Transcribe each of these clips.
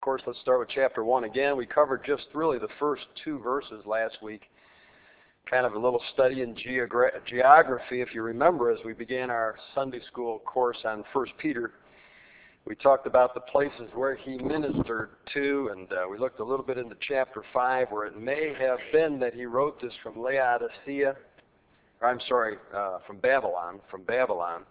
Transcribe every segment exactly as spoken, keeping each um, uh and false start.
Of course, let's start with chapter one again. We covered just really the first two verses last week. Kind of a little study in geogra- geography, if you remember, as we began our Sunday school course on First Peter. We talked about the places where he ministered to, and uh, we looked a little bit into chapter five, where it may have been that he wrote this from Laodicea, or I'm sorry, uh, from Babylon, from Babylon.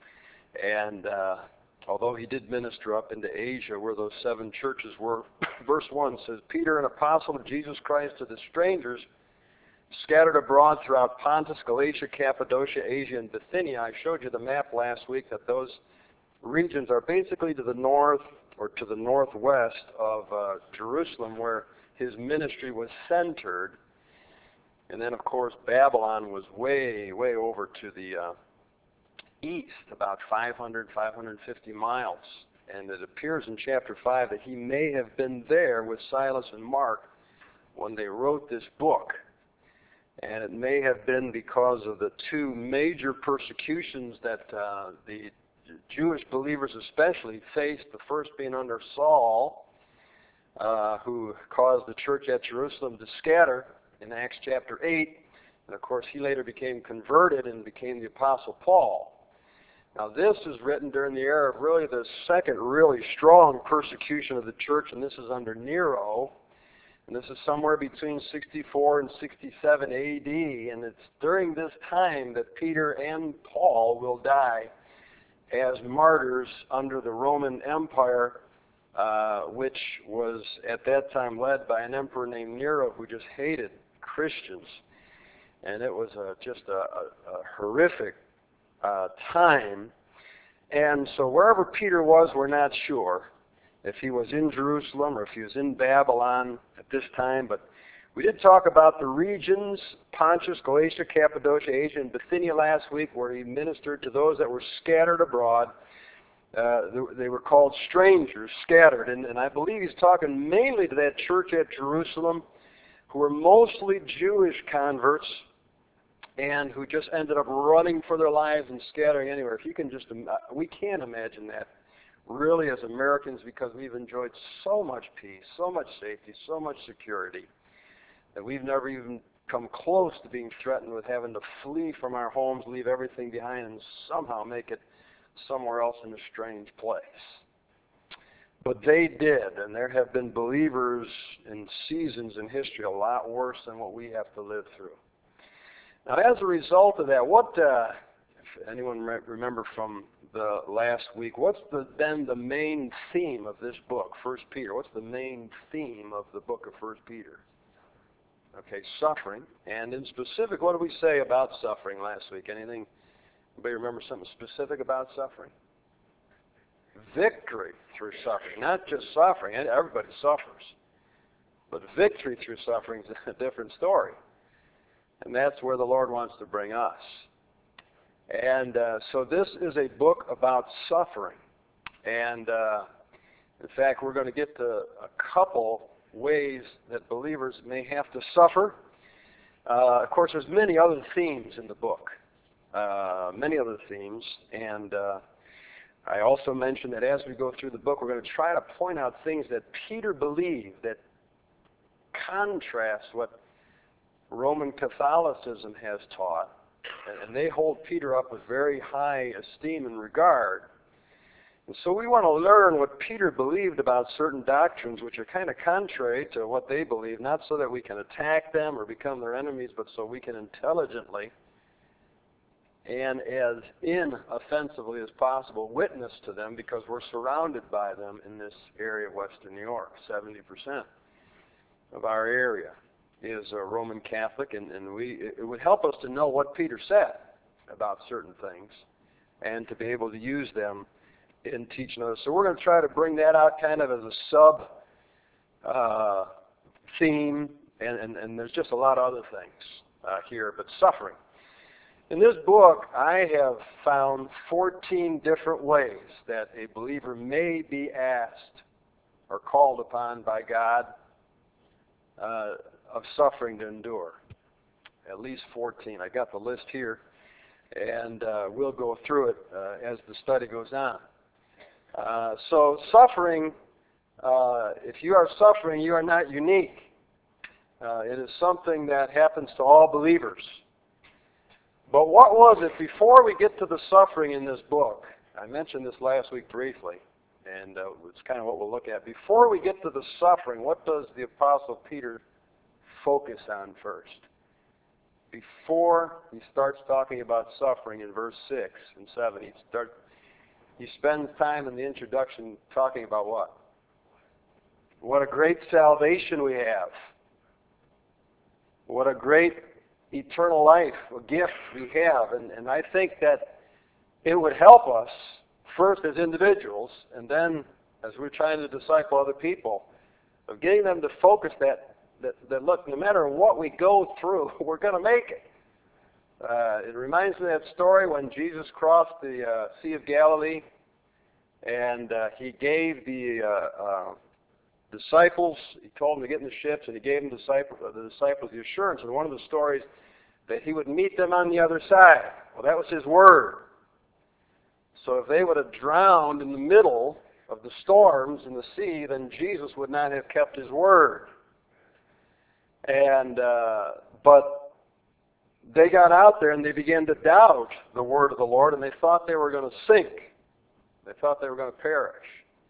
And uh, although he did minister up into Asia, where those seven churches were, verse one says, Peter, an apostle of Jesus Christ, to the strangers scattered abroad throughout Pontus, Galatia, Cappadocia, Asia, and Bithynia. I showed you the map last week that those regions are basically to the north or to the northwest of uh, Jerusalem, where his ministry was centered. And then, of course, Babylon was way, way over to the uh, east, about five hundred, five hundred fifty miles. And it appears in chapter five that he may have been there with Silas and Mark when they wrote this book. And it may have been because of the two major persecutions that uh, the Jewish believers especially faced, the first being under Saul, uh, who caused the church at Jerusalem to scatter in Acts chapter eight. And of course, he later became converted and became the Apostle Paul. Now, this is written during the era of really the second really strong persecution of the church, and this is under Nero. And this is somewhere between sixty-four and sixty-seven A D, and it's during this time that Peter and Paul will die as martyrs under the Roman Empire, uh, which was at that time led by an emperor named Nero, who just hated Christians. And it was a, just a, a, a horrific uh, time. And so wherever Peter was, we're not sure if he was in Jerusalem or if he was in Babylon at this time. But we did talk about the regions, Pontus, Galatia, Cappadocia, Asia, and Bithynia last week, where he ministered to those that were scattered abroad. Uh, they were called strangers, scattered. And, and I believe he's talking mainly to that church at Jerusalem, who were mostly Jewish converts and who just ended up running for their lives and scattering anywhere. If you can just, we can't imagine that really as Americans, because we've enjoyed so much peace, so much safety, so much security, that we've never even come close to being threatened with having to flee from our homes, leave everything behind, and somehow make it somewhere else in a strange place. But they did, and there have been believers in seasons in history a lot worse than what we have to live through. Now, as a result of that, what, uh, if anyone re- remember from the last week, what's the, been the main theme of this book, First Peter? What's the main theme of the book of First Peter? Okay, suffering. And in specific, what did we say about suffering last week? Anything? Anybody remember something specific about suffering? Victory through suffering. Not just suffering. Everybody suffers. But victory through suffering is a different story. And that's where the Lord wants to bring us. And uh, so this is a book about suffering. And uh, in fact, we're going to get to a couple ways that believers may have to suffer. Uh, of course, there's many other themes in the book, uh, many other themes. And uh, I also mentioned that as we go through the book, we're going to try to point out things that Peter believed that contrast what Roman Catholicism has taught. And they hold Peter up with very high esteem and regard. And so we want to learn what Peter believed about certain doctrines which are kind of contrary to what they believe, not so that we can attack them or become their enemies, but so we can intelligently and as inoffensively as possible witness to them, because we're surrounded by them in this area of Western New York. seventy percent of our area is a Roman Catholic, and, and we it would help us to know what Peter said about certain things and to be able to use them in teaching others. So we're going to try to bring that out kind of as a sub uh, theme, and, and, and there's just a lot of other things uh, here, but suffering. In this book, I have found fourteen different ways that a believer may be asked or called upon by God uh, of suffering to endure. At least fourteen. I got the list here, and uh, we'll go through it uh, as the study goes on. Uh, so suffering Uh, if you are suffering, you are not unique. Uh, it is something that happens to all believers. But what was it before we get to the suffering in this book? I mentioned this last week briefly, and uh, it's kind of what we'll look at. Before we get to the suffering, what does the Apostle Peter focus on first? Before he starts talking about suffering in verse six and seven, he, start, he spends time in the introduction talking about what? What a great salvation we have. What a great eternal life, a gift we have. And, and I think that it would help us, first as individuals, and then as we're trying to disciple other people, of getting them to focus that, that, that look, no matter what we go through, we're going to make it. Uh, it reminds me of that story when Jesus crossed the uh, Sea of Galilee, and uh, he gave the uh, uh, disciples, he told them to get in the ships, and he gave them disciples, uh, the disciples the assurance in one of the stories that he would meet them on the other side. Well, that was his word. So if they would have drowned in the middle of the storms in the sea, then Jesus would not have kept his word. And uh, but they got out there and they began to doubt the word of the Lord, and they thought they were going to sink. They thought they were going to perish.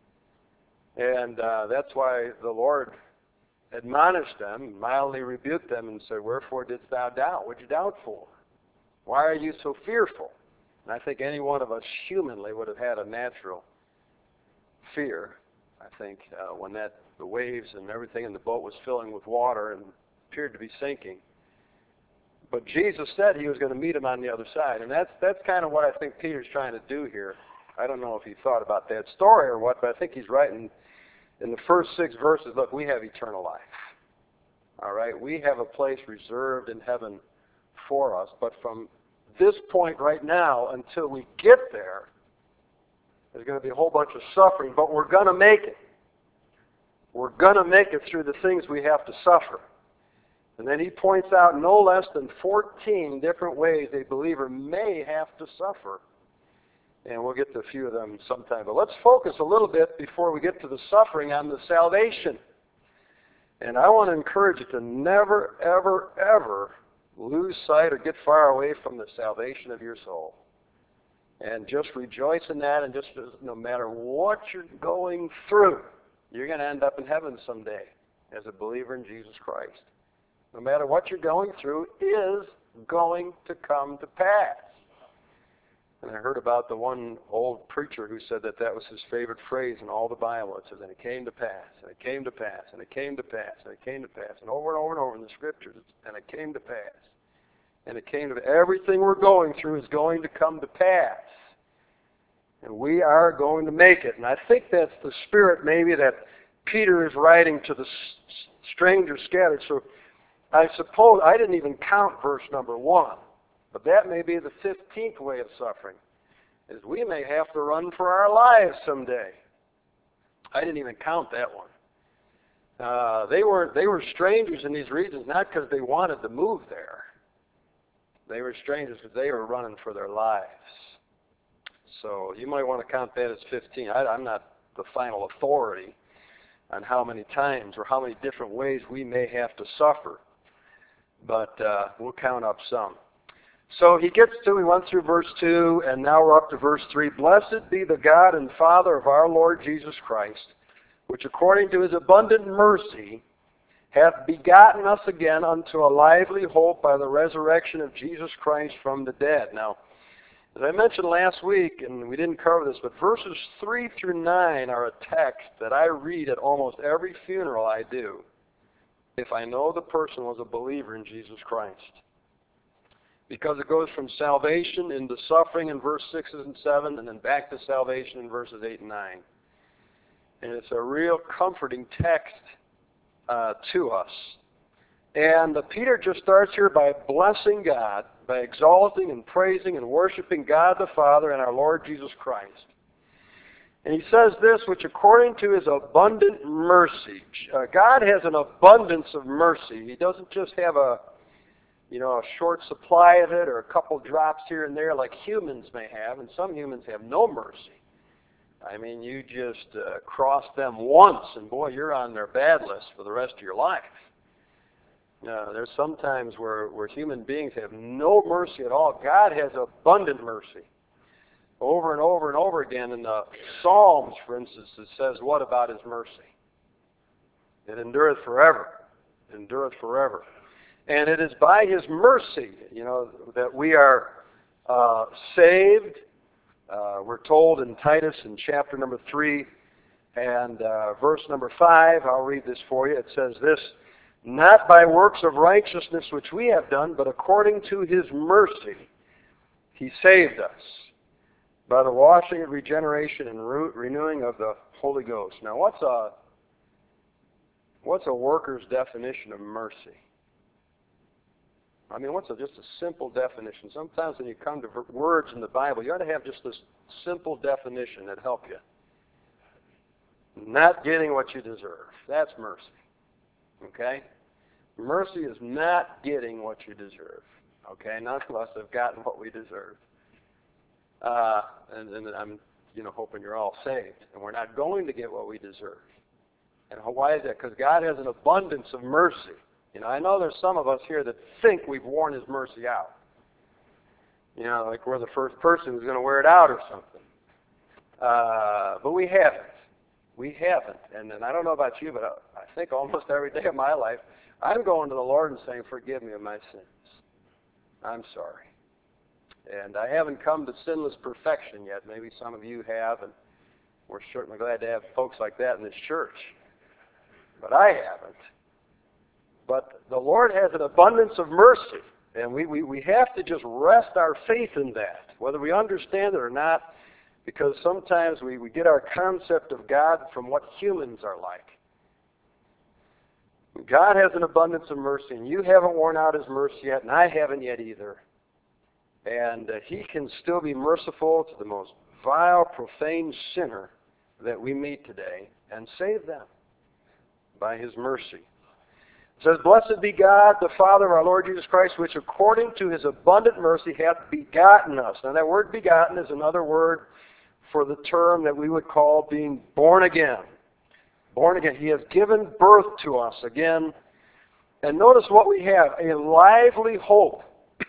And uh, that's why the Lord admonished them, mildly rebuked them, and said, "Wherefore didst thou doubt? What did you doubt for? Why are you so fearful?" And I think any one of us humanly would have had a natural fear, I think, uh, when that the waves and everything in the boat was filling with water and appeared to be sinking. But Jesus said he was going to meet him on the other side. And that's that's kind of what I think Peter's trying to do here. I don't know if he thought about that story or what, but I think he's writing in the first six verses, look, we have eternal life. All right? We have a place reserved in heaven for us. But from this point right now until we get there, there's going to be a whole bunch of suffering, but we're going to make it. We're going to make it through the things we have to suffer. And then he points out no less than fourteen different ways a believer may have to suffer. And we'll get to a few of them sometime. But let's focus a little bit before we get to the suffering on the salvation. And I want to encourage you to never, ever, ever lose sight or get far away from the salvation of your soul. And just rejoice in that, and just no matter what you're going through, you're going to end up in heaven someday as a believer in Jesus Christ. No matter what you're going through is going to come to pass. And I heard about the one old preacher who said that that was his favorite phrase in all the Bible. It says, and it came to pass, and it came to pass, and it came to pass, and it came to pass. And over and over and over in the Scriptures, and it came to pass. And it came to pass. Everything we're going through is going to come to pass. And we are going to make it. And I think that's the spirit maybe that Peter is writing to the strangers scattered. So I suppose, I didn't even count verse number one. But that may be the fifteenth way of suffering, is we may have to run for our lives someday. I didn't even count that one. Uh, they were they were strangers in these regions, not because they wanted to move there. They were strangers because they were running for their lives. So you might want to count that as fifteen. I, I'm not the final authority on how many times or how many different ways we may have to suffer. But uh, we'll count up some. So he gets to, we went through verse two, and now we're up to verse three. Blessed be the God and Father of our Lord Jesus Christ, which according to his abundant mercy hath begotten us again unto a lively hope by the resurrection of Jesus Christ from the dead. Now, as I mentioned last week, and we didn't cover this, but verses three through nine are a text that I read at almost every funeral I do, if I know the person was a believer in Jesus Christ. Because it goes from salvation into suffering in verse six and seven, and then back to salvation in verses eight and nine. And it's a real comforting text uh, to us. And uh, Peter just starts here by blessing God, by exalting and praising and worshiping God the Father and our Lord Jesus Christ. And he says this, which according to his abundant mercy, uh, God has an abundance of mercy. He doesn't just have a you know, a short supply of it or a couple drops here and there like humans may have, and some humans have no mercy. I mean, you just uh, cross them once, and boy, you're on their bad list for the rest of your life. Uh, there's sometimes where, where human beings have no mercy at all. God has abundant mercy. Over and over and over again in the Psalms, for instance, it says what about His mercy? It endureth forever. It endureth forever. And it is by His mercy, you know, that we are uh, saved. Uh, we're told in Titus in chapter number three and uh, verse number five, I'll read this for you. It says this, not by works of righteousness which we have done, but according to His mercy He saved us by the washing and regeneration and re- renewing of the Holy Ghost. Now, what's a what's a worker's definition of mercy? I mean, what's a, just a simple definition? Sometimes when you come to words in the Bible, you ought to have just this simple definition that help you. Not getting what you deserve. That's mercy. Okay? Mercy is not getting what you deserve. Okay? None of us have gotten what we deserve. Uh, and, and I'm, you know, hoping you're all saved. And we're not going to get what we deserve. And why is that? Because God has an abundance of mercy. You know, I know there's some of us here that think we've worn His mercy out. You know, like we're the first person who's going to wear it out or something. Uh, but we haven't. We haven't. And, and I don't know about you, but I, I think almost every day of my life, I'm going to the Lord and saying, forgive me of my sins. I'm sorry. And I haven't come to sinless perfection yet. Maybe some of you have, and we're certainly glad to have folks like that in this church. But I haven't. But the Lord has an abundance of mercy, and we, we, we have to just rest our faith in that, whether we understand it or not, because sometimes we, we get our concept of God from what humans are like. God has an abundance of mercy, and you haven't worn out His mercy yet, and I haven't yet either. And uh, He can still be merciful to the most vile, profane sinner that we meet today and save them by His mercy. It says, blessed be God, the Father of our Lord Jesus Christ, which according to His abundant mercy hath begotten us. Now that word begotten is another word for the term that we would call being born again. Born again. He has given birth to us again. And notice what we have, a lively hope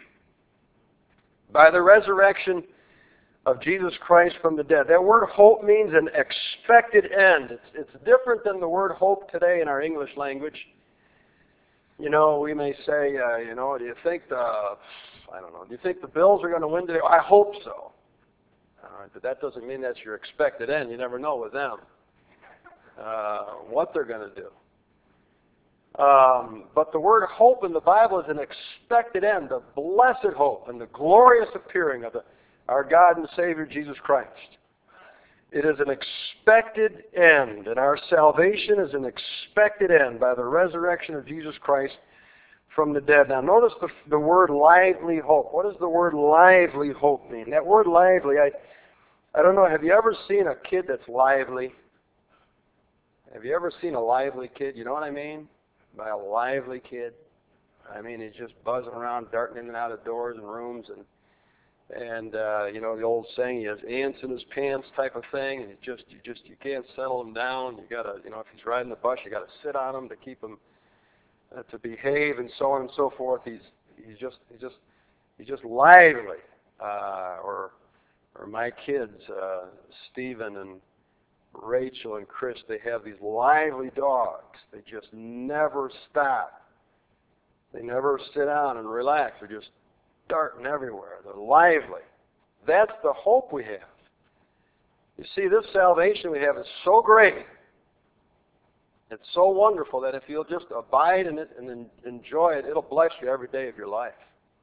by the resurrection of Jesus Christ from the dead. That word hope means an expected end. It's, it's different than the word hope today in our English language. You know, we may say, uh, you know, do you think the, I don't know, do you think the Bills are going to win today? I hope so. All right, but that doesn't mean that's your expected end. You never know with them uh, what they're going to do. Um, but the word hope in the Bible is an expected end, the blessed hope and the glorious appearing of the, our God and Savior Jesus Christ. It is an expected end, and our salvation is an expected end by the resurrection of Jesus Christ from the dead. Now notice the, the word lively hope. What does the word lively hope mean? That word lively, I, I don't know, have you ever seen a kid that's lively? Have you ever seen a lively kid? You know what I mean by a lively kid? I mean, he's just buzzing around, darting in and out of doors and rooms, and And, uh, you know, the old saying, he has ants in his pants type of thing, and you just, you just, you can't settle him down. You got to, you know, if he's riding the bus, you got to sit on him to keep him, uh, to behave and so on and so forth. He's, he's just, he's just, he's just lively. Uh, or, or my kids, uh, Stephen and Rachel and Chris, they have these lively dogs. They just never stop. They never sit down and relax. They're just darting everywhere. They're lively. That's the hope we have. You see, this salvation we have is so great. It's so wonderful that if you'll just abide in it and enjoy it, it'll bless you every day of your life.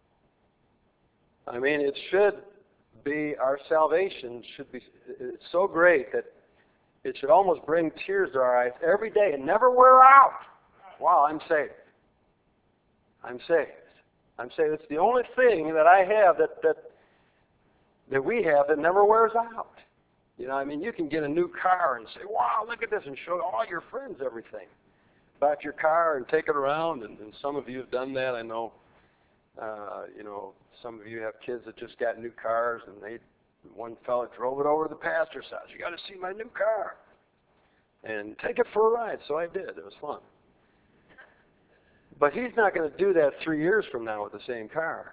I mean, it should be, our salvation should be, it's so great that it should almost bring tears to our eyes every day and never wear out. Wow, I'm saved. I'm saved. I'm saying it's the only thing that I have that, that that we have that never wears out. You know, I mean, you can get a new car and say, wow, look at this, and show all your friends everything about your car and take it around, and, and some of you have done that. I know, uh, you know, some of you have kids that just got new cars, and they one fellow drove it over to the pastor's house. You got to see my new car. And take it for a ride. So I did. It was fun. But he's not going to do that three years from now with the same car.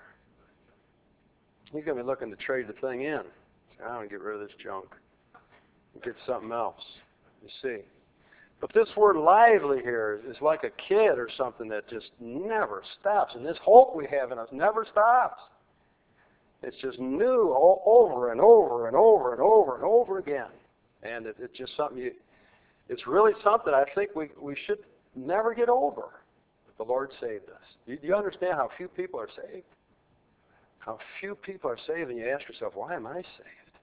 He's going to be looking to trade the thing in. I want to get rid of this junk and get something else. You see. But this word lively here is like a kid or something that just never stops. And this hope we have in us never stops. It's just new all over and over and over and over and over again. And it, it's just something you, it's really something I think we, we should never get over. The Lord saved us. Do you understand how few people are saved? How few people are saved, and you ask yourself, why am I saved?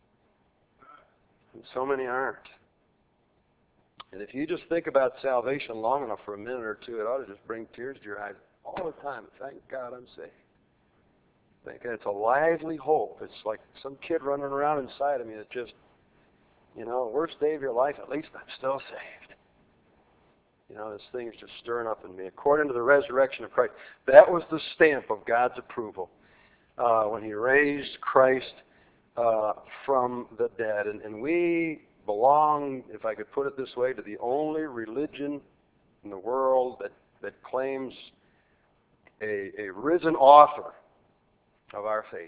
And so many aren't. And if you just think about salvation long enough for a minute or two, it ought to just bring tears to your eyes all the time. Thank God I'm saved. Thank God. It's a lively hope. It's like some kid running around inside of me that just, you know, worst day of your life, at least I'm still saved. You know, this thing is just stirring up in me. According to the resurrection of Christ, that was the stamp of God's approval uh, when He raised Christ uh, from the dead. And, and we belong, if I could put it this way, to the only religion in the world that, that claims a, a risen author of our faith.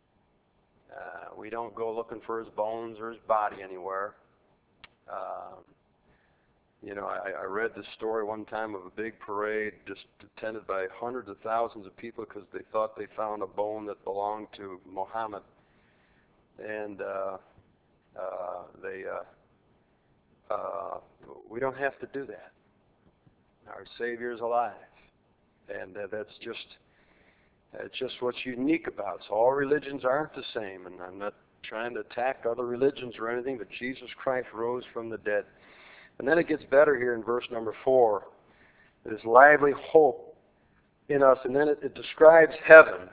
Uh, we don't go looking for His bones or His body anywhere. Uh, you know, I, I read this story one time of a big parade just attended by hundreds of thousands of people because they thought they found a bone that belonged to Muhammad. And uh, uh, they, uh, uh, we don't have to do that. Our Savior is alive. And uh, that's just It's just what's unique about us. All religions aren't the same, and I'm not trying to attack other religions or anything, but Jesus Christ rose from the dead. And then it gets better here in verse number four. There's lively hope in us, and then it, it describes heaven.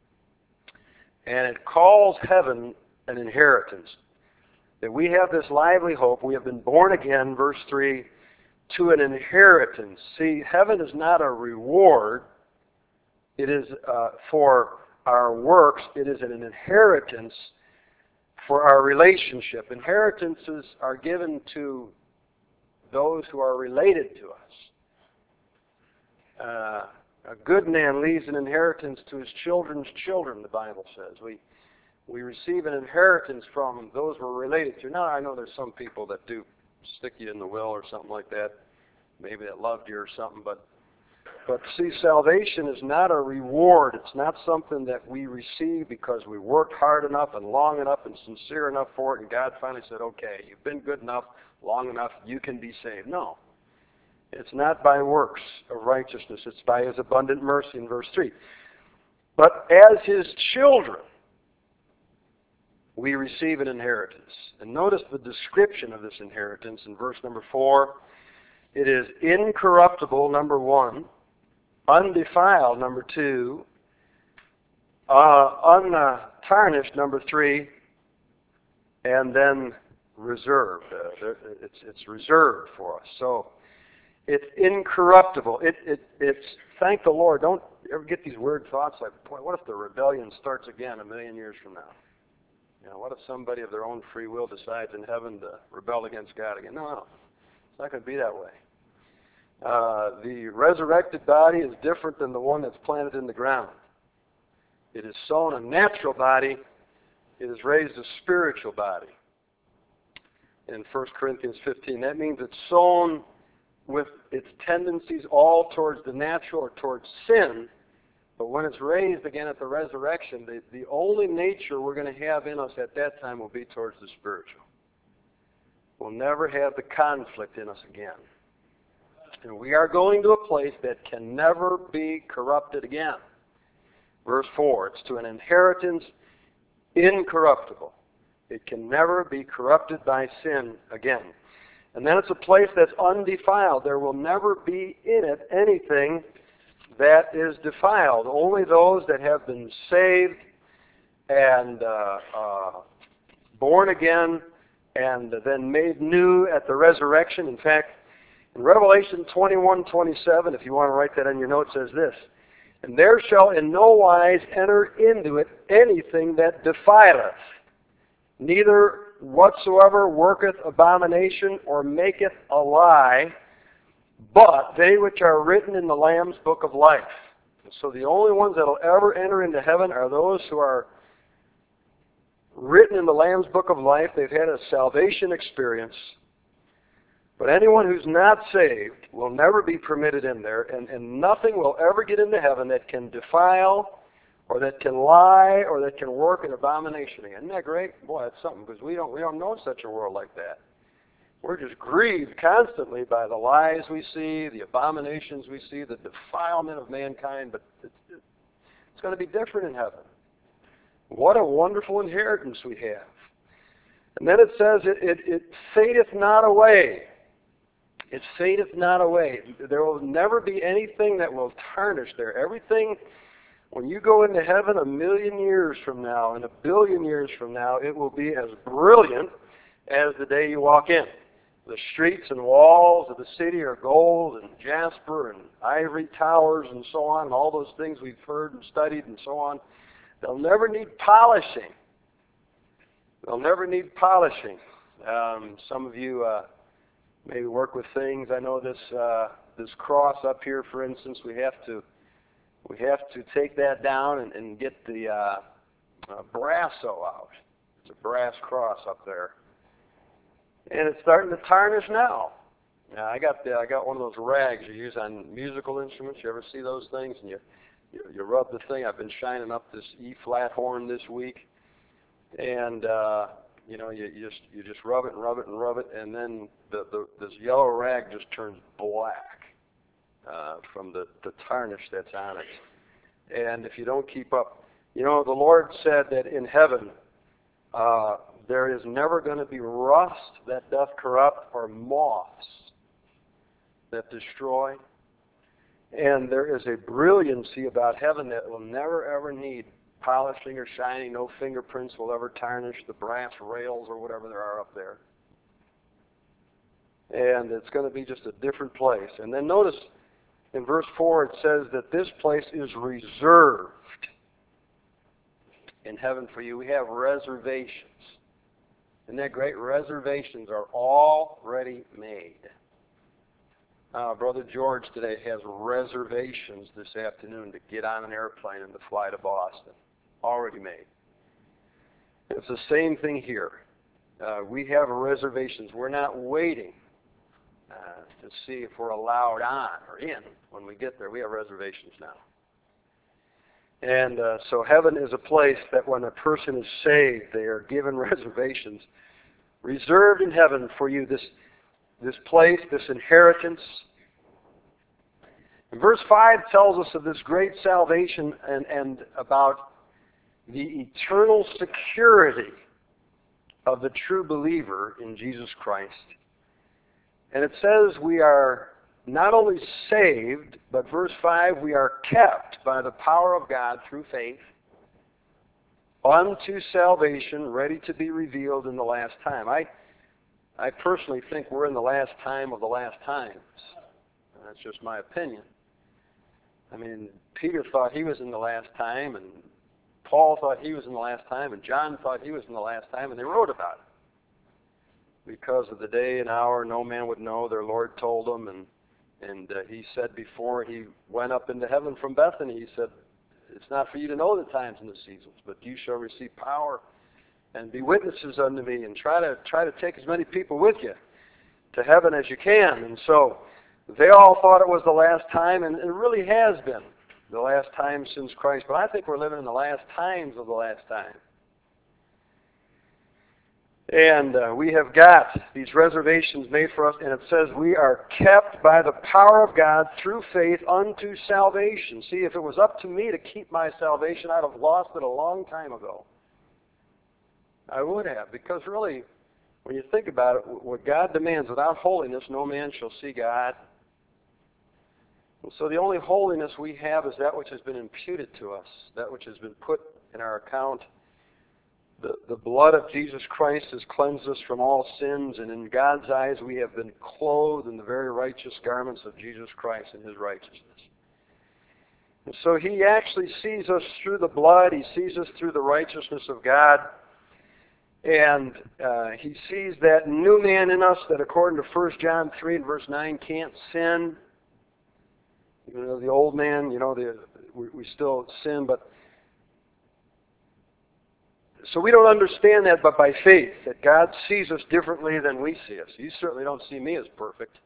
And it calls heaven an inheritance. That we have this lively hope. We have been born again, verse three, to an inheritance. See, heaven is not a reward. It is uh, for our works. It is an inheritance for our relationship. Inheritances are given to those who are related to us. Uh, a good man leaves an inheritance to his children's children, the Bible says. We we receive an inheritance from those we're related to. Now, I know there's some people that do stick you in the will or something like that. Maybe that loved you or something, but But see, salvation is not a reward. It's not something that we receive because we worked hard enough and long enough and sincere enough for it, and God finally said, okay, you've been good enough, long enough, you can be saved. No. It's not by works of righteousness. It's by His abundant mercy in verse three. But as His children, we receive an inheritance. And notice the description of this inheritance in verse number four. It is incorruptible, number one. Undefiled, number two. Uh, untarnished, number three. And then reserved. Uh, it's, it's reserved for us. So it's incorruptible. It, it, it's, thank the Lord. Don't ever get these weird thoughts like, boy, what if the rebellion starts again a million years from now? You know, what if somebody of their own free will decides in heaven to rebel against God again? No, no. It's not going to be that way. Uh, the resurrected body is different than the one that's planted in the ground. It is sown a natural body. It is raised a spiritual body. In First Corinthians fifteen, that means it's sown with its tendencies all towards the natural or towards sin. But when it's raised again at the resurrection, the, the only nature we're going to have in us at that time will be towards the spiritual. We'll never have the conflict in us again. And we are going to a place that can never be corrupted again. Verse four, it's to an inheritance incorruptible. It can never be corrupted by sin again. And then it's a place that's undefiled. There will never be in it anything that is defiled. Only those that have been saved and uh, uh, born again and then made new at the resurrection. In fact, in Revelation twenty-one twenty-seven, if you want to write that on your note, says this, and there shall in no wise enter into it anything that defileth, neither whatsoever worketh abomination or maketh a lie, but they which are written in the Lamb's book of life. So the only ones that will ever enter into heaven are those who are written in the Lamb's book of life. They've had a salvation experience. But anyone who's not saved will never be permitted in there, and, and nothing will ever get into heaven that can defile or that can lie or that can work an abomination again. Isn't that great? Boy, that's something, because we don't, we don't know such a world like that. We're just grieved constantly by the lies we see, the abominations we see, the defilement of mankind, but it's, it's going to be different in heaven. What a wonderful inheritance we have. And then it says, it, it, it fadeth not away. It fadeth not away. There will never be anything that will tarnish there. Everything, when you go into heaven a million years from now and a billion years from now, it will be as brilliant as the day you walk in. The streets and walls of the city are gold and jasper and ivory towers and so on, and all those things we've heard and studied and so on. They'll never need polishing. They'll never need polishing. Um, some of you uh, maybe work with things. I know this uh, this cross up here, for instance, we have to we have to take that down and, and get the uh, uh, brasso out. It's a brass cross up there. And it's starting to tarnish now. Now I got the, I got one of those rags you use on musical instruments. You ever see those things? And you, you you rub the thing. I've been shining up this E flat horn this week, and uh, you know you, you just you just rub it and rub it and rub it, and then the, the this yellow rag just turns black uh, from the the tarnish that's on it. And if you don't keep up, you know the Lord said that in heaven. Uh, There is never going to be rust that doth corrupt or moths that destroy. And there is a brilliancy about heaven that will never ever need polishing or shining. No fingerprints will ever tarnish the brass rails or whatever there are up there. And it's going to be just a different place. And then notice in verse four it says that this place is reserved in heaven for you. We have reservations. Isn't that great? Reservations are already made. Uh, Brother George today has reservations this afternoon to get on an airplane and to fly to Boston. Already made. It's the same thing here. Uh, we have reservations. We're not waiting uh, to see if we're allowed on or in when we get there. We have reservations now. And uh, so heaven is a place that when a person is saved, they are given reservations reserved in heaven for you, this, this place, this inheritance. And verse five tells us of this great salvation and, and about the eternal security of the true believer in Jesus Christ. And it says we are not only saved, but verse five, we are kept by the power of God through faith unto salvation, ready to be revealed in the last time. I, I personally think we're in the last time of the last times. That's just my opinion. I mean, Peter thought he was in the last time, and Paul thought he was in the last time, and John thought he was in the last time, and they wrote about it. Because of the day and hour, no man would know. Their Lord told them, and And uh, he said before he went up into heaven from Bethany, he said, it's not for you to know the times and the seasons, but you shall receive power and be witnesses unto me, and try to try to take as many people with you to heaven as you can. And so they all thought it was the last time, and it really has been the last time since Christ. But I think we're living in the last times of the last time. And uh, we have got these reservations made for us, and it says we are kept by the power of God through faith unto salvation. See, if it was up to me to keep my salvation, I'd have lost it a long time ago. I would have, because really, when you think about it, what God demands, without holiness, no man shall see God. And so the only holiness we have is that which has been imputed to us, that which has been put in our account. The, the blood of Jesus Christ has cleansed us from all sins, and in God's eyes we have been clothed in the very righteous garments of Jesus Christ and His righteousness. And so He actually sees us through the blood. He sees us through the righteousness of God. And uh, he sees that new man in us that according to First John three and verse nine can't sin. You know, the old man, you know, the, we, we still sin, but so we don't understand that but by faith, that God sees us differently than we see us. You certainly don't see me as perfect.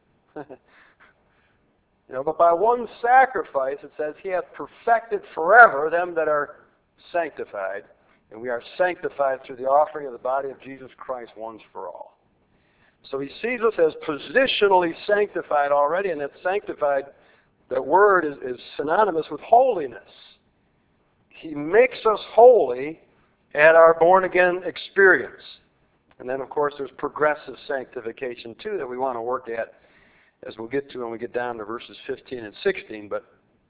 You know, but by one sacrifice, it says, He hath perfected forever them that are sanctified. And we are sanctified through the offering of the body of Jesus Christ once for all. So He sees us as positionally sanctified already, and that sanctified, that word is, is synonymous with holiness. He makes us holy at our born-again experience. And then, of course, there's progressive sanctification, too, that we want to work at, as we'll get to when we get down to verses fifteen and sixteen. But,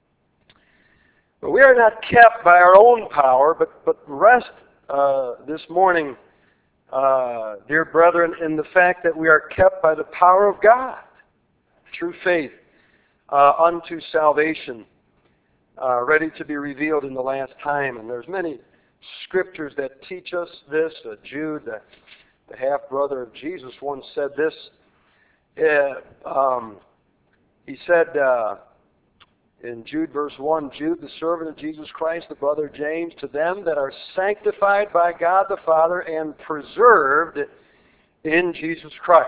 but we are not kept by our own power, but, but rest uh, this morning, uh, dear brethren, in the fact that we are kept by the power of God through faith uh, unto salvation, uh, ready to be revealed in the last time. And there's many scriptures that teach us this. Uh, Jude, the, the half-brother of Jesus, once said this. Uh, um, he said uh, in Jude verse one, Jude, the servant of Jesus Christ, the brother of James, to them that are sanctified by God the Father and preserved in Jesus Christ.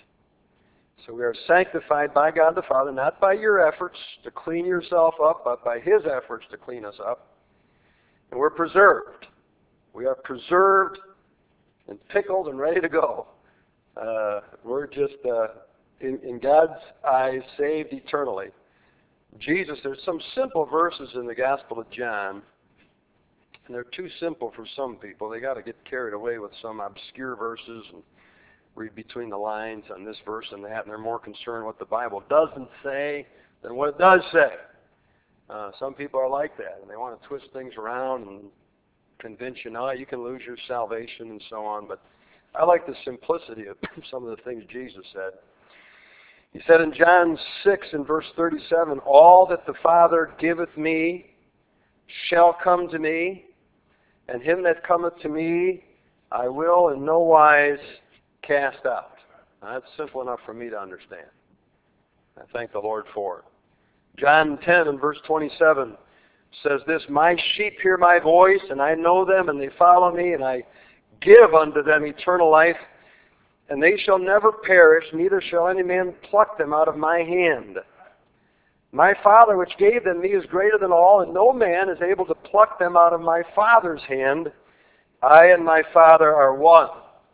So we are sanctified by God the Father, not by your efforts to clean yourself up, but by His efforts to clean us up. And we're preserved. We are preserved and pickled and ready to go. Uh, we're just, uh, in, in God's eyes, saved eternally. Jesus, there's some simple verses in the Gospel of John, and they're too simple for some people. They got to get carried away with some obscure verses and read between the lines on this verse and that, and they're more concerned what the Bible doesn't say than what it does say. Uh, some people are like that, and they want to twist things around and convince you, no, you can lose your salvation and so on. But I like the simplicity of some of the things Jesus said. He said in John six and verse thirty-seven, all that the Father giveth me shall come to me, and him that cometh to me I will in no wise cast out. Now, that's simple enough for me to understand. I thank the Lord for it. John ten and verse twenty-seven says this, my sheep hear my voice, and I know them, and they follow me, and I give unto them eternal life, and they shall never perish, neither shall any man pluck them out of my hand. My Father which gave them me is greater than all, and no man is able to pluck them out of my Father's hand. I and my Father are one.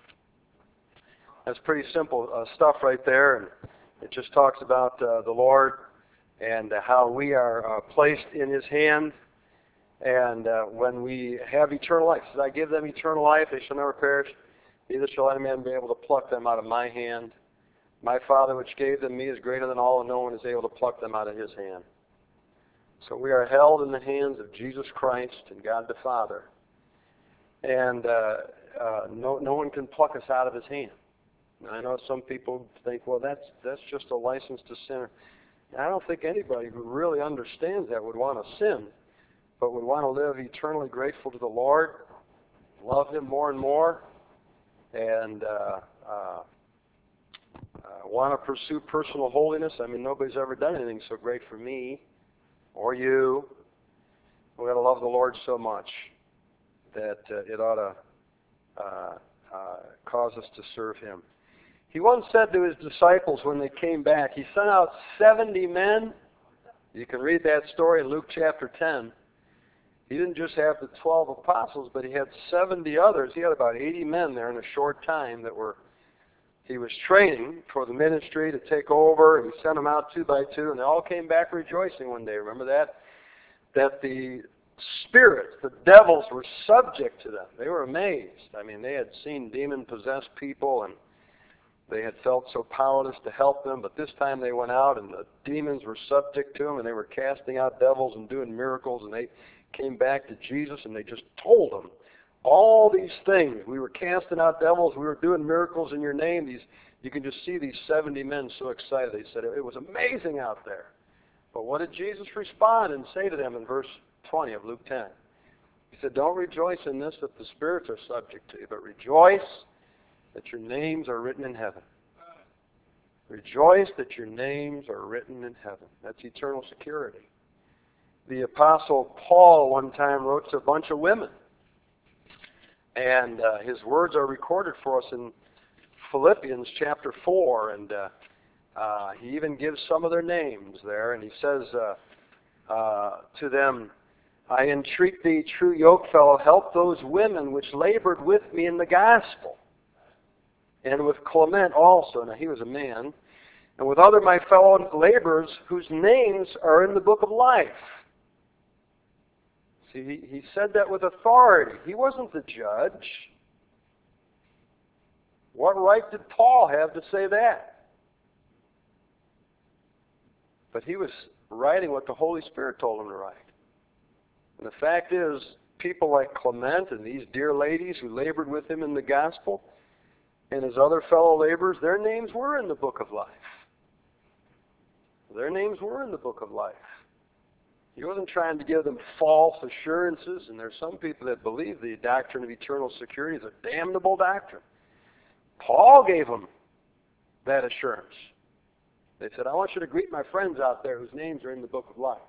That's pretty simple uh, stuff right there, and it just talks about uh, the Lord and uh, how we are uh, placed in His hand. And uh, when we have eternal life, says, I give them eternal life, they shall never perish, neither shall any man be able to pluck them out of my hand. My Father which gave them me is greater than all, and no one is able to pluck them out of His hand. So we are held in the hands of Jesus Christ and God the Father. And uh, uh, no, no one can pluck us out of His hand. Now, I know some people think, well, that's that's just a license to sin. I don't think anybody who really understands that would want to sin, but would want to live eternally grateful to the Lord, love Him more and more, and uh, uh, uh, want to pursue personal holiness. I mean, nobody's ever done anything so great for me or you. We've got to love the Lord so much that uh, it ought to uh, uh, cause us to serve Him. He once said to His disciples when they came back, He sent out seventy men. You can read that story in Luke chapter ten. He didn't just have the twelve apostles, but He had seventy others. He had about eighty men there in a short time that were He was training for the ministry to take over. He sent them out two by two, and they all came back rejoicing one day. Remember that? That the spirits, the devils, were subject to them. They were amazed. I mean, they had seen demon-possessed people, and they had felt so powerless to help them, but this time they went out, and the demons were subject to them, and they were casting out devils and doing miracles, and they came back to Jesus, and they just told Him all these things. We were casting out devils. We were doing miracles in your name. These, you can just see these seventy men so excited. They said it was amazing out there. But what did Jesus respond and say to them in verse twenty of Luke ten? He said, don't rejoice in this that the spirits are subject to you, but rejoice that your names are written in heaven. Rejoice that your names are written in heaven. That's eternal security. The Apostle Paul one time wrote to a bunch of women. And uh, his words are recorded for us in Philippians chapter four. And uh, uh, he even gives some of their names there. And he says uh, uh, to them, I entreat thee, true yokefellow, help those women which labored with me in the gospel. And with Clement also. Now he was a man. And with other my fellow laborers whose names are in the book of life. See, he, he said that with authority. He wasn't the judge. What right did Paul have to say that? But he was writing what the Holy Spirit told him to write. And the fact is, people like Clement and these dear ladies who labored with him in the gospel and his other fellow laborers, their names were in the book of life. Their names were in the book of life. He wasn't trying to give them false assurances, and there's some people that believe the doctrine of eternal security is a damnable doctrine. Paul gave them that assurance. They said, I want you to greet my friends out there whose names are in the book of life.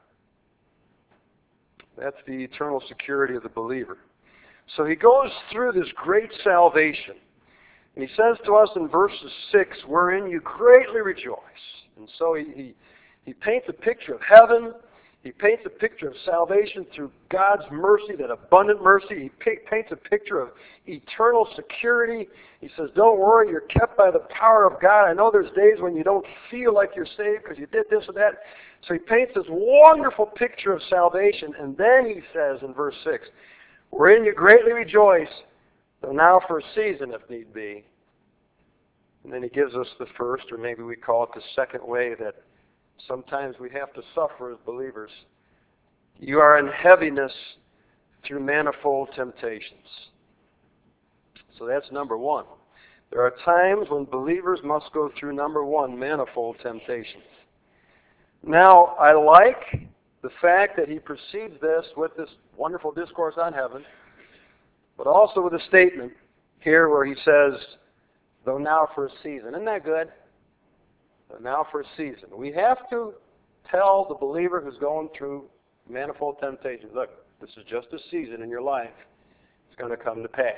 That's the eternal security of the believer. So he goes through this great salvation. And he says to us in verses six, wherein you greatly rejoice. And so he, he, he paints a picture of heaven. He paints a picture of salvation through God's mercy, that abundant mercy. He pa- paints a picture of eternal security. He says, don't worry, you're kept by the power of God. I know there's days when you don't feel like you're saved because you did this or that. So he paints this wonderful picture of salvation. And then he says in verse six, wherein you greatly rejoice, though now for a season if need be. And then he gives us the first, or maybe we call it the second way that sometimes we have to suffer as believers. You are in heaviness through manifold temptations. So that's number one. There are times when believers must go through, number one, manifold temptations. Now, I like the fact that he precedes this with this wonderful discourse on heaven, but also with a statement here where he says, though now for a season. Isn't that good? Now for a season. We have to tell the believer who's going through manifold temptations, look, this is just a season in your life. It's going to come to pass.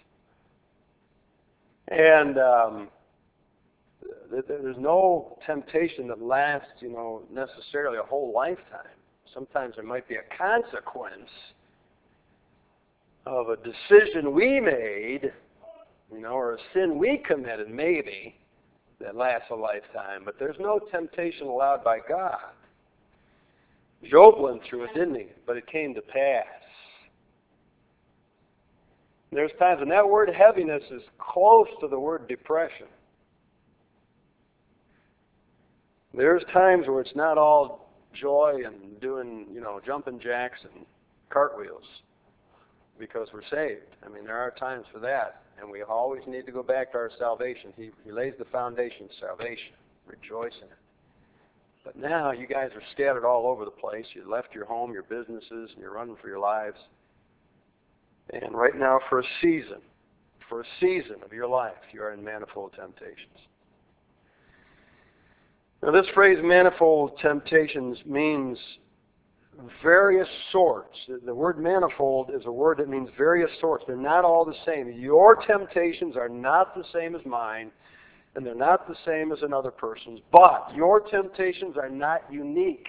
And um, th- there's no temptation that lasts, you know, necessarily a whole lifetime. Sometimes there might be a consequence of a decision we made, you know, or a sin we committed, maybe, that lasts a lifetime. But there's no temptation allowed by God. Job went through it, didn't he? But it came to pass. There's times when that word heaviness is close to the word depression. There's times where it's not all joy and doing, you know, jumping jacks and cartwheels because we're saved. I mean, there are times for that. And we always need to go back to our salvation. He, he lays the foundation of salvation. Rejoice in it. But now you guys are scattered all over the place. You left your home, your businesses, and you're running for your lives. And right now for a season, for a season of your life, you are in manifold temptations. Now this phrase, manifold temptations, means various sorts. The word manifold is a word that means various sorts. They're not all the same. Your temptations are not the same as mine, and they're not the same as another person's. But your temptations are not unique.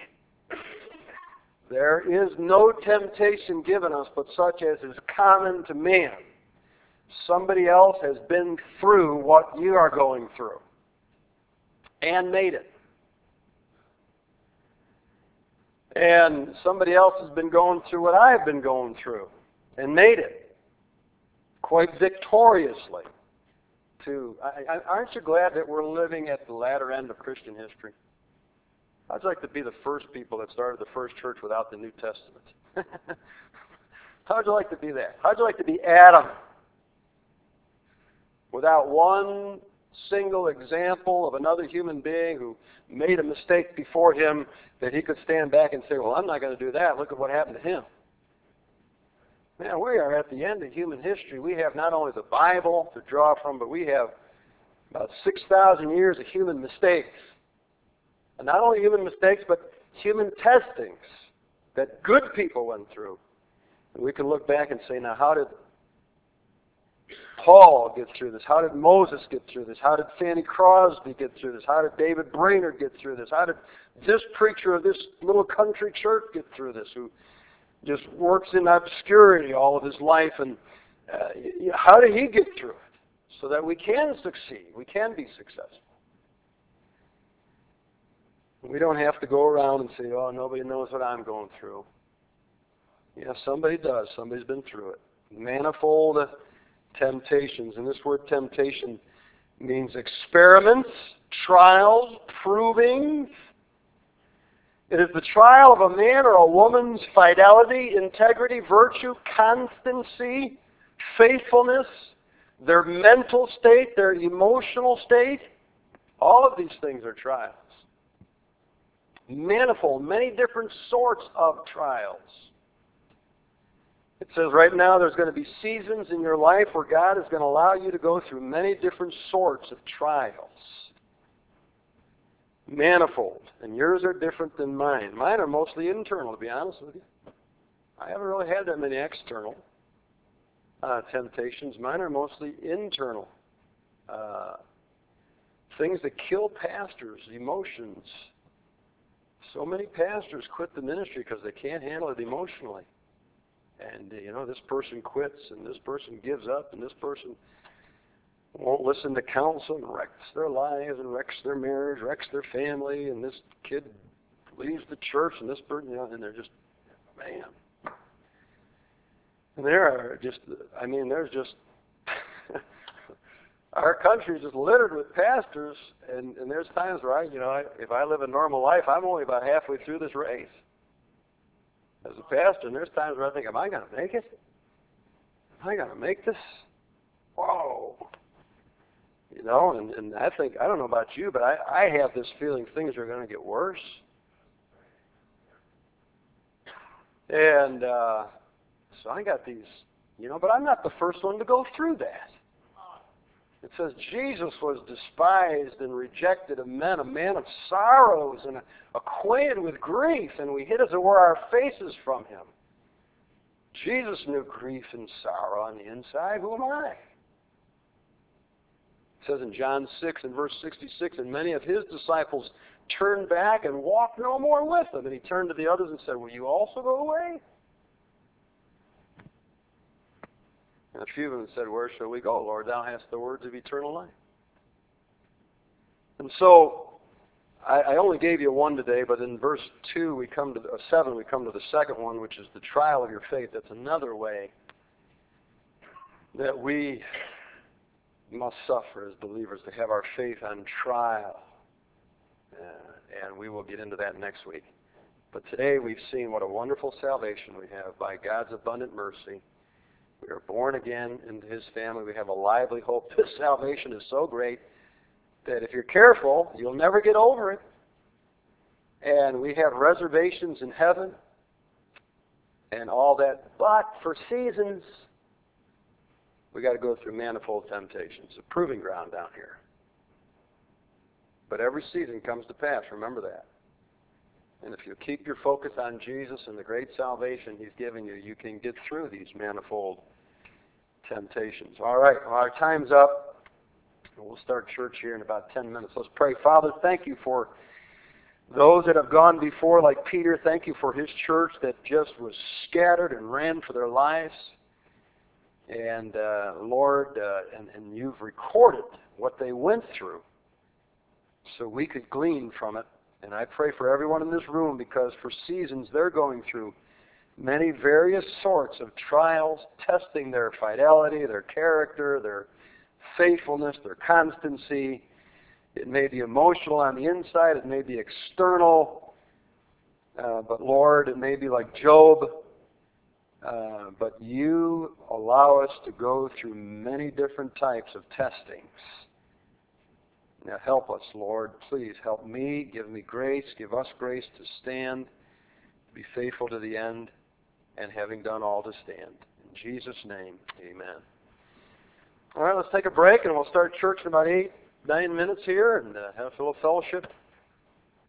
There is no temptation given us but such as is common to man. Somebody else has been through what you are going through and made it. And somebody else has been going through what I have been going through and made it quite victoriously. To, I, I, aren't you glad that we're living at the latter end of Christian history? I'd like to be the first people that started the first church without the New Testament. How'd you like to be that? How'd you like to be Adam? Without one single example of another human being who made a mistake before him that he could stand back and say, well, I'm not going to do that. Look at what happened to him. Man, we are at the end of human history. We have not only the Bible to draw from, but we have about six thousand years of human mistakes. And not only human mistakes, but human testings that good people went through. And we can look back and say, now how did Paul get through this? How did Moses get through this? How did Fanny Crosby get through this? How did David Brainerd get through this? How did this preacher of this little country church get through this, who just works in obscurity all of his life? And uh, how did he get through it so that we can succeed, we can be successful? We don't have to go around and say, oh, nobody knows what I'm going through. Yeah, somebody does. Somebody's been through it. Manifold temptations. And this word temptation means experiments, trials, provings. It is the trial of a man or a woman's fidelity, integrity, virtue, constancy, faithfulness, their mental state, their emotional state. All of these things are trials. Manifold, many different sorts of trials. It says right now there's going to be seasons in your life where God is going to allow you to go through many different sorts of trials. Manifold. And yours are different than mine. Mine are mostly internal, to be honest with you. I haven't really had that many external uh, temptations. Mine are mostly internal. Uh, things that kill pastors, emotions. So many pastors quit the ministry because they can't handle it emotionally. And, you know, this person quits, and this person gives up, and this person won't listen to counsel and wrecks their lives and wrecks their marriage, wrecks their family, and this kid leaves the church, and this person, you know, and they're just, man. And there are just, I mean, there's just, our country is just littered with pastors, and, and there's times where I, you know, I, if I live a normal life, I'm only about halfway through this race as a pastor, and there's times where I think, am I going to make it? Am I going to make this? Whoa. You know, and, and I think, I don't know about you, but I, I have this feeling things are going to get worse. And uh, so I got these, you know, but I'm not the first one to go through that. It says Jesus was despised and rejected of men, a man of sorrows and acquainted with grief, and we hid as it were our faces from him. Jesus knew grief and sorrow on the inside. Who am I? It says in John six and verse sixty-six, and many of his disciples turned back and walked no more with him. And he turned to the others and said, will you also go away? And a few of them said, where shall we go, Lord? Thou hast the words of eternal life. And so, I, I only gave you one today, but in verse two, we come to the, uh, seven, we come to the second one, which is the trial of your faith. That's another way that we must suffer as believers, to have our faith on trial. Uh, and we will get into that next week. But today we've seen what a wonderful salvation we have by God's abundant mercy. We are born again into his family. We have a lively hope. This salvation is so great that if you're careful, you'll never get over it. And we have reservations in heaven and all that. But for seasons, we got to go through manifold temptations. A proving ground down here. But every season comes to pass. Remember that. And if you keep your focus on Jesus and the great salvation he's given you, you can get through these manifold temptations. All right, well, our time's up. We'll start church here in about ten minutes. Let's pray. Father, thank you for those that have gone before, like Peter. Thank you for his church that just was scattered and ran for their lives. And, uh, Lord, uh, and, and you've recorded what they went through so we could glean from it. And I pray for everyone in this room, because for seasons they're going through many various sorts of trials, testing their fidelity, their character, their faithfulness, their constancy. It may be emotional on the inside. It may be external. Uh, but Lord, it may be like Job. Uh, but you allow us to go through many different types of testings. Now help us, Lord. Please help me. Give me grace. Give us grace to stand, to be faithful to the end, and having done all to stand. In In Jesus' name, amen. All right, let's take a break, and we'll start church in about eight, nine minutes here, and uh, have a little fellowship.